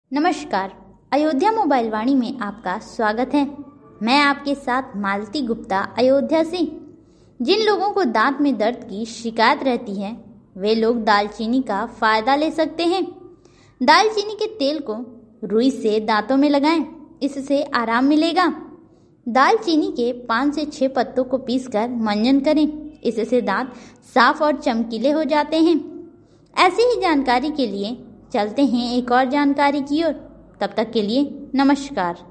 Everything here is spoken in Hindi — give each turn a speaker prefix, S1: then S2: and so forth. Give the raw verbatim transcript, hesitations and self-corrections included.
S1: नमस्कार। अयोध्या मोबाइल वाणी में आपका स्वागत है। मैं आपके साथ मालती गुप्ता अयोध्या से। जिन लोगों को दांत में दर्द की शिकायत रहती है वे लोग दालचीनी का फायदा ले सकते हैं। दालचीनी के तेल को रुई से दांतों में लगाएं, इससे आराम मिलेगा। दालचीनी के पाँच से छह पत्तों को पीसकर मंजन करें, इससे दांत साफ और चमकीले हो जाते हैं। ऐसी ही जानकारी के लिए चलते हैं एक और जानकारी की ओर। तब तक के लिए नमस्कार।